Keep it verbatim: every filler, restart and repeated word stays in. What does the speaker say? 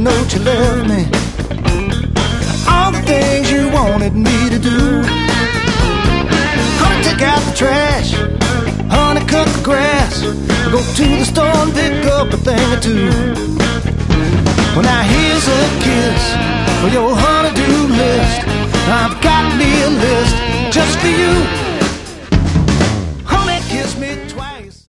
note you left me, all the things you wanted me to do. Honey, take out the trash, honey, cut the grass, go to the store and pick up a thing or two. Well, now here's a kiss for your honey-do list. I've got me a list just for you.